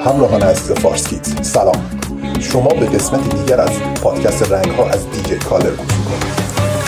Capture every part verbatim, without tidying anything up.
همراهان عزیز فارسکیت، سلام. شما به قسمت دیگر از پادکست رنگ ها از دیجی کالر گوش می‌کنید.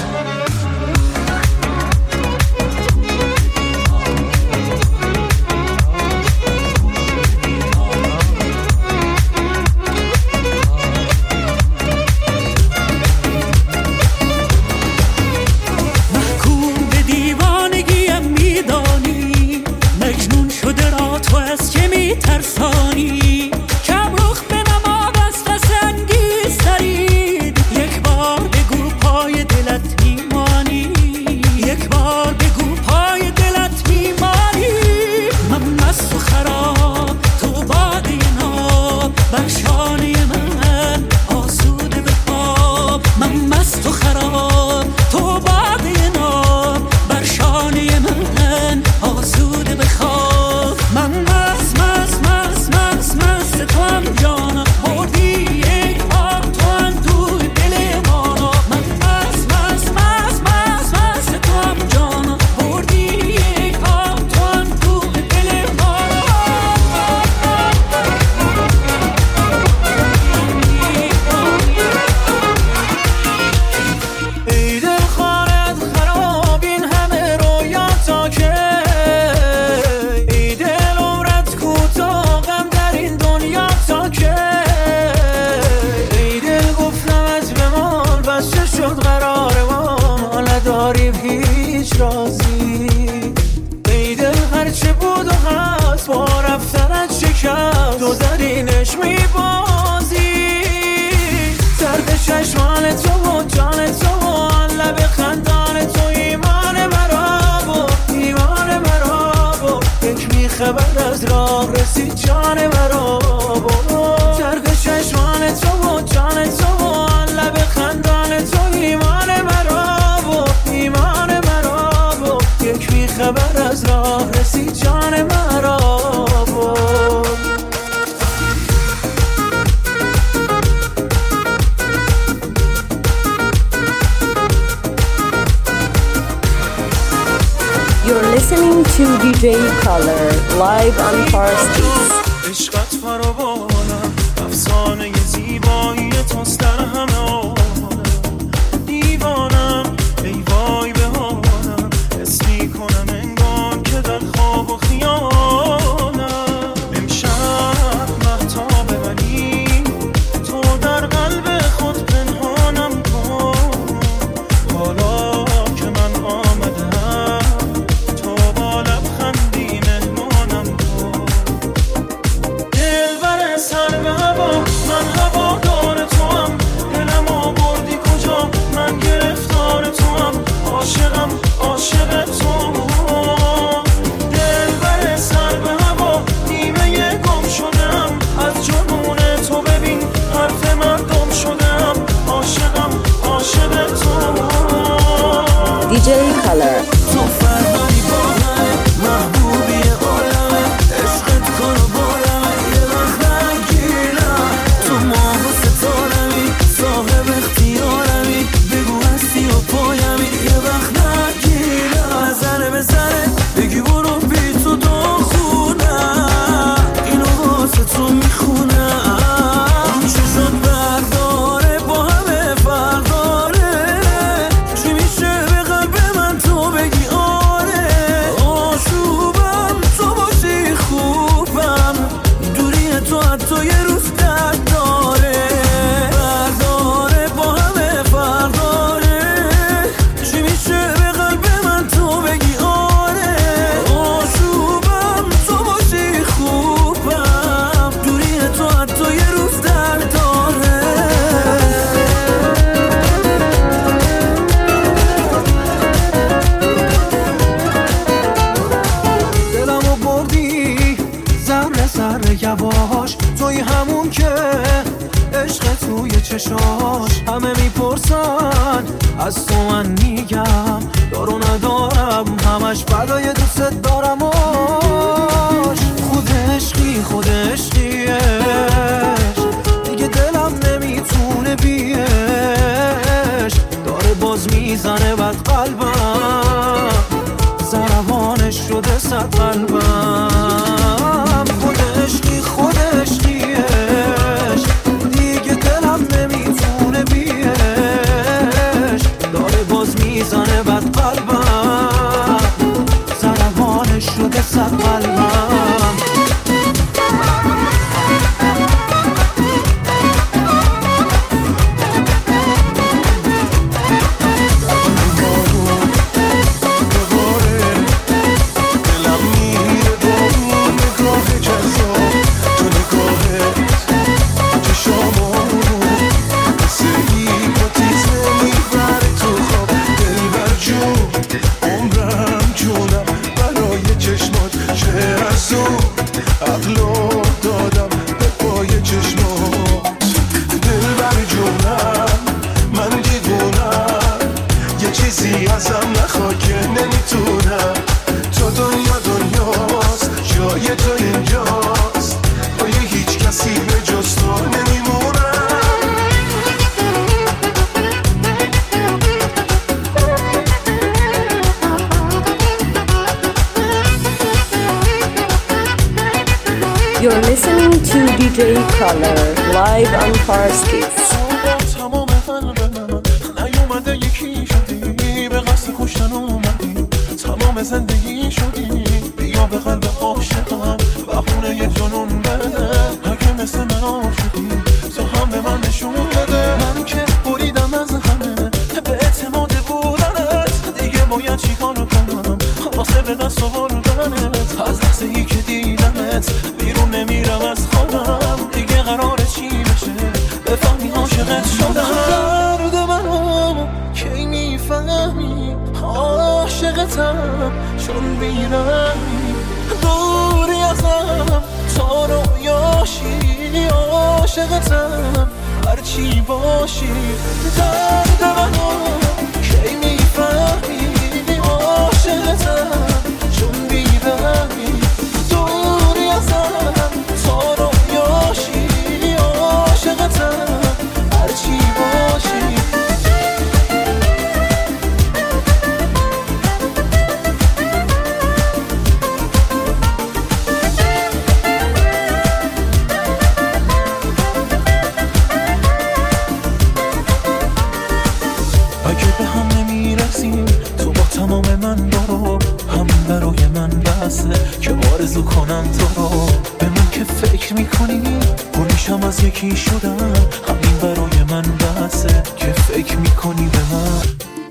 خبر از راه رسید جان مرا چرخ چشمان تو و جان تو و لب خندان تو ایمان مرا و ایمان مرا و یک بی خبر از راه رسید جان مرا You're listening to دی جی Color live on Farskis. عشقت فراوانم افسانه زیبایی توست در همه عالم دیوانم ای وای بهانم حس میکنم انگار که در خواب و خیالم امشب مهتاب منی تو در قلب خود پنهانم کن حالا که من آمدم تو با لبخندی مهمانم کن دلبر سر به هوا من هوادار توام دلم آوردی کجا من گرفتار توام عاشقم عاشق تو دلبر سر به هوا نیمه گم شدم از جنون تو ببین حرف من گم شدم عاشقم عاشق تو دی جی Color. تو فرمانی با من محبوبی عالمه عشقت کنو بارمه یه وقت نگیرم تو ماه و ستارمی صاحب اختیارمی بگو هستی و پایمی یه وقت نگیرم نظره به سره بگی برو بی تو داخونم اینو واسه تو میخونم چه شد برداره با همه فرق داره چی میشه به قلب من تو بگی آره آشوبم تو باشی خوبم دوری تو حتی یه روز درد داره برداره با همه فرق داره چی میشه به قلب من تو بگی آره آشوبم تو باشی خوبم دوری تو حتی یه روز درد داره دلمو بردی ذره ذره یواش توی همون که عشق توی چشاش همه میپرسن از تو من میگم دارو ندارم همش بدای دوست دارم آش خود عشقی خود عشقیش دیگه دلم نمیتونه بیش داره باز میزنه بد قلبم ضربانش شده صد قلبم خود عشقی خودش زد قلبم. You're listening to دی جی Color live on Parskits. تمام قلب من نیومده یکی شدی، به قصد کشتن اومدی، تمام زندگی شدی، بیا به قلب عاشقم بخونه یه جنون بده، اگه مثل من عاشقی تو هم به من نشون بده. من که بریدم از همه به اعتماد بودنت، دیگه باید چیکار کنم واسه به دست آوردنت. از لحظه ای که دیدمت بیرون نمیرم از خودم، دیگه قراره چی بشه بفهمی عاشقت شدم. درد منو کی میفهمی عاشقتم، چون بیرمی دوری ازم تا رویاشی، عاشقتم هرچی باشی. درد منو کی میفهمی عاشقتم، چون بیرمی دوری ازم تا رویاشی، عاشقتم هرچی باشی. اگه به هم نمیرسیم تو با تمام من برو، همین برای من بسه که آرزو کنم تو رو. به من که فکر میکنی گلیشم از یکی شدم، همین برای من بسه که فکر میکنی به من.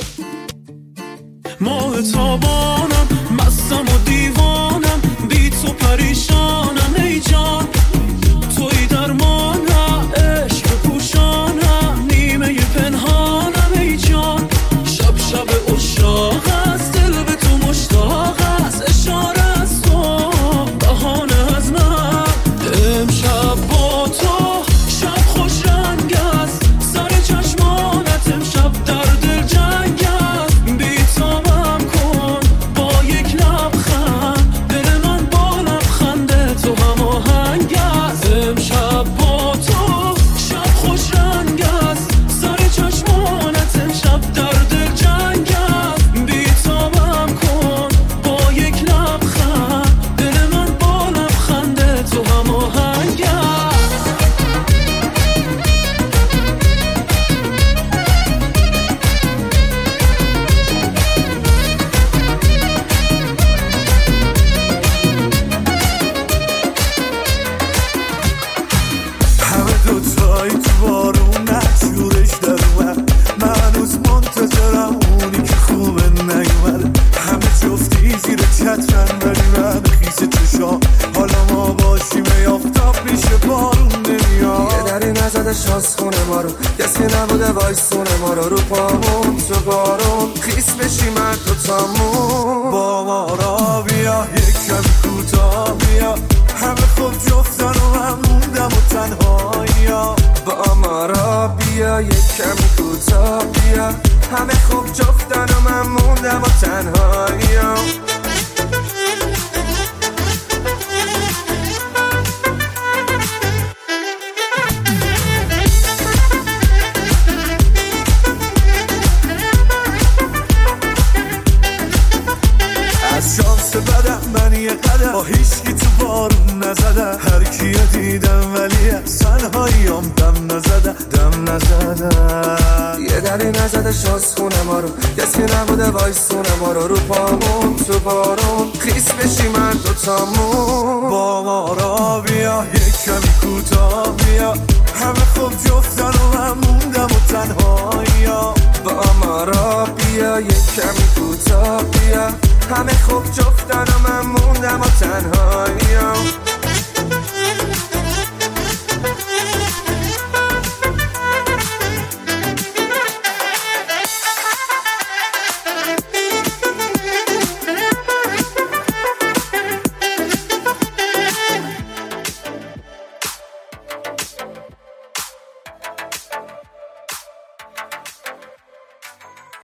ماه تابانم مستم و دیوانم، بی تو پریشانم ای جان، توی درمانم عشق پوشانم، نیمه پنهانم ای جان. شب شب عشاق است، دل به تو مشتاق است، اشاره از تو بهانه از من. امشب با تو شب خوش رنگ است، سر چشمانت امشب در دل جنگ است. بی تابم کن با یک لبخند، دل من با لبخند تو هم آهنگ است. امشب با تو شب خوش رنگ است، سر چشمانت امشب در دل جنگ است. بی تابم کن با یک لبخند، دل من با لبخند تو هم آهنگ است. همه دوتایی تو بارون شورش در اومد، من هنوز منتظرم اونی که خوبه نیومد. همه جفتی زیر چترن ولی من خیس چشام، حالا ما باشیم آفتاب میشه بارون نمیاد. یه دری نزده شانس خونه ما رو، کسی نبوده وایسونه ما رو، رو پامون تو بارون خیس بشیم هر دوتامون. با ما را بیا یک کمی کوتاه بیا، همه خوب جفتن و من موندم و تنهایی. با ما را بیا یک کمی کوتاه بیا، همه خوب جفتن و من موندم و تنهایی. از شانس بدم من یه قدم با هیچکی تو بارون نزدم، نزدن، هر کیو دیدم ولی از تنهاییام دم نزدن دم نزدن. یه دری نزده شاز خونه ما رو، کسی نبوده وایسونه ما رو. رو پامون تو بارون خیس بشی من دوتامون. با ما را بیا یک کمی کوتاه بیا، همه خوب جفتن و من موندم و تنهاییام. با ما را بیا یک کمی کوتاه بیا، همه خوب جفتن و من موندم و تنهاییام.